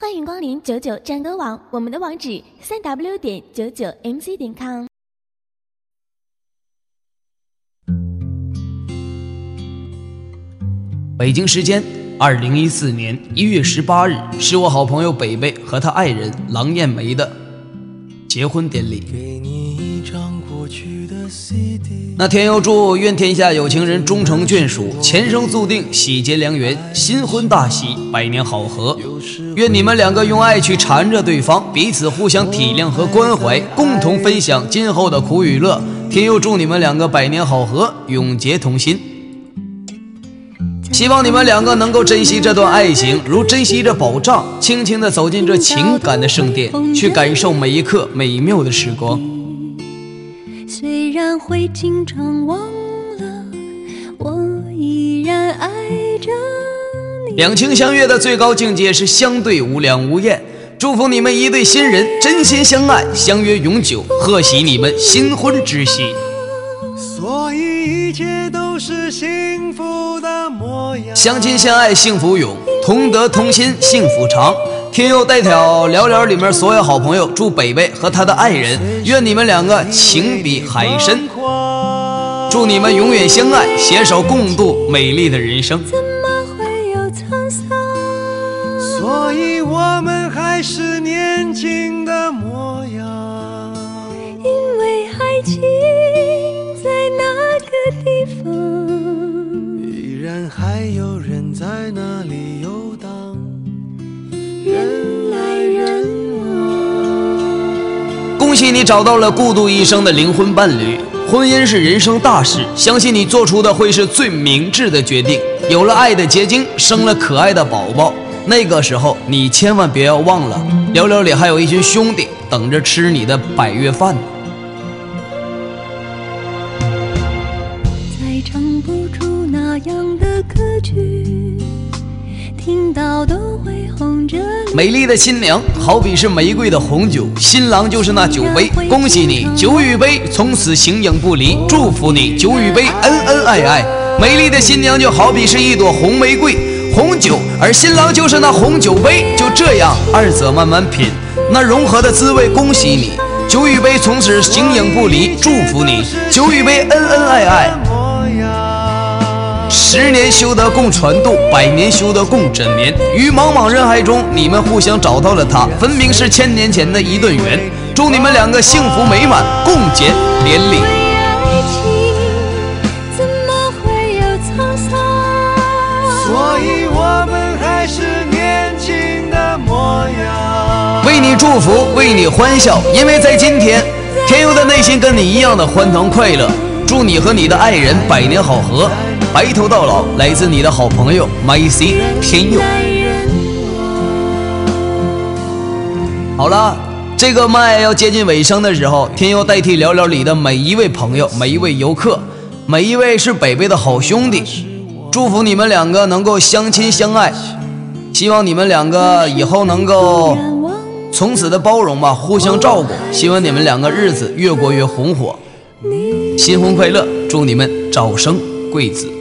欢迎光临99战歌网，我们的网址3w.99mc.com。 北京时间2014年1月18日，是我好朋友北北和他爱人郎艳梅的结婚典礼。那天佑祝愿天下有情人终成眷属，前生注定喜结良缘，新婚大喜，百年好合。愿你们两个用爱去缠着对方，彼此互相体谅和关怀，共同分享今后的苦与乐。天佑祝你们两个百年好合，永结同心。希望你们两个能够珍惜这段爱情，如珍惜着宝藏，轻轻地走进这情感的圣殿，去感受每一刻美妙的时光。 虽然会经常忘了，我依然爱着你。 两情相悦的最高境界是相对无两无厌。祝福你们一对新人真心相爱，相约永久，贺喜你们新婚之喜。 所以一切都是幸福的模样， 相亲相爱幸福永，同德同心幸福长。天佑代表聊聊里面所有好朋友，祝北北和他的爱人，愿你们两个情比海深，祝你们永远相爱，携手共度美丽的人生。 怎么会有沧桑？ 所以我们还是年轻的模样， 因为爱情在那个地方， 依然还有人在那里游荡， 人来人往。 恭喜你找到了孤独一生的灵魂伴侣。婚姻是人生大事，相信你做出的会是最明智的决定。有了爱的结晶，生了可爱的宝宝，那个时候你千万别要忘了，聊聊里还有一群兄弟等着吃你的百月饭呢。 再唱不出那样的歌曲，听到都会红着脸。 美丽的新娘好比是玫瑰的红酒，新郎就是那酒杯。恭喜你，酒与杯从此形影不离，祝福你酒与杯恩恩爱爱。美丽的新娘就好比是一朵红玫瑰，红酒，而新郎就是那红酒杯。就这样，二者慢慢品，那融合的滋味。恭喜你，酒与杯从此形影不离，祝福你酒与杯恩恩爱爱。10年修得共船渡，100年修得共枕眠。于茫茫人海中，你们互相找到了他，分明是1000年前的一顿缘。祝你们两个幸福美满，共结连理。 爱情怎么会有沧桑？ 所以我们还是年轻的模样。 为你祝福，为你欢笑，因为在今天，天佑的内心跟你一样的欢腾快乐。祝你和你的爱人百年好合，白头到老。来自你的好朋友 MyC 天佑。好了，这个麦要接近尾声的时候，天佑代替聊聊里的每一位朋友，每一位游客，每一位是北北的好兄弟，祝福你们两个能够相亲相爱，希望你们两个以后能够从此的包容吧，互相照顾，希望你们两个日子越过越红火。新婚快乐，祝你们早生贵子。